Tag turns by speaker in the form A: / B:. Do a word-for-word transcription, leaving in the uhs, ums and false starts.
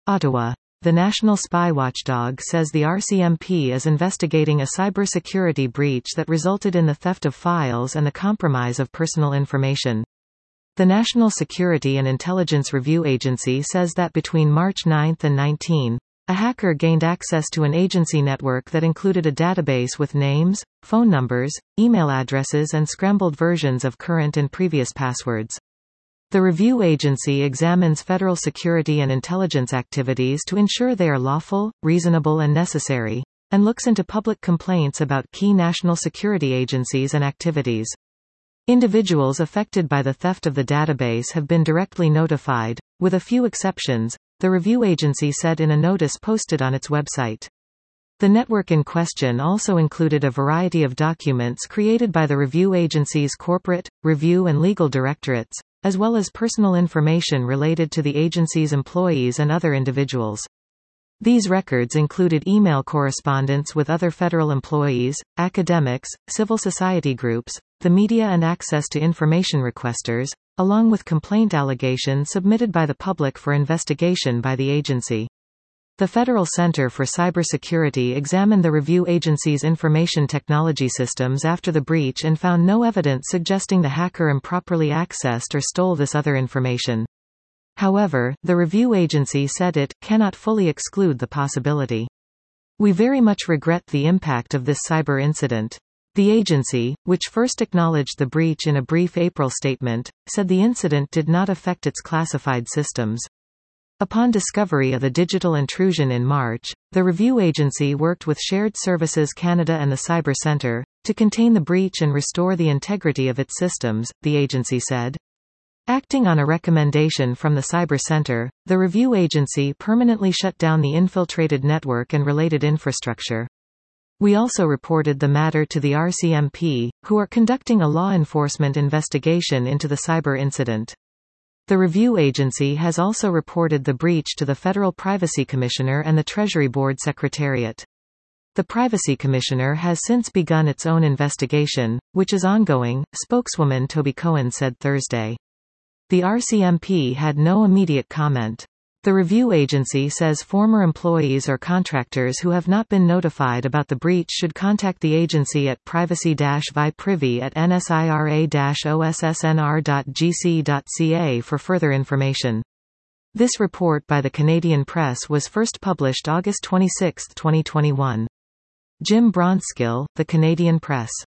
A: Ottawa. The National Spy Watchdog says the R C M P is investigating a cybersecurity breach that resulted in the theft of files and the compromise of personal information. The National Security and Intelligence Review Agency says that between March ninth and nineteenth, a hacker gained access to an agency network that included a database with names, phone numbers, email addresses and scrambled versions of current and previous passwords. The review agency examines federal security and intelligence activities to ensure they are lawful, reasonable and necessary, and looks into public complaints about key national security agencies and activities. Individuals affected by the theft of the database have been directly notified, with a few exceptions, the review agency said in a notice posted on its website. The network in question also included a variety of documents created by the review agency's corporate, review and legal directorates, as well as personal information related to the agency's employees and other individuals. These records included email correspondence with other federal employees, academics, civil society groups, the media and access to information requesters, along with complaint allegations submitted by the public for investigation by the agency. The Federal Center for Cybersecurity examined the review agency's information technology systems after the breach and found no evidence suggesting the hacker improperly accessed or stole this other information. However, the review agency said it cannot fully exclude the possibility. We very much regret the impact of this cyber incident. The agency, which first acknowledged the breach in a brief April statement, said the incident did not affect its classified systems. Upon discovery of the digital intrusion in March, the review agency worked with Shared Services Canada and the Cyber Centre to contain the breach and restore the integrity of its systems, the agency said. Acting on a recommendation from the Cyber Centre, the review agency permanently shut down the infiltrated network and related infrastructure. We also reported the matter to the R C M P, who are conducting a law enforcement investigation into the cyber incident. The review agency has also reported the breach to the Federal Privacy Commissioner and the Treasury Board Secretariat. The Privacy Commissioner has since begun its own investigation, which is ongoing, spokeswoman Toby Cohen said Thursday. The R C M P had no immediate comment. The review agency says former employees or contractors who have not been notified about the breach should contact the agency at privacy-viprivy at n s i r a dash o s s n r dot g c dot c a for further information. This report by the Canadian Press was first published August twenty-sixth, twenty twenty-one. Jim Bronskill, The Canadian Press.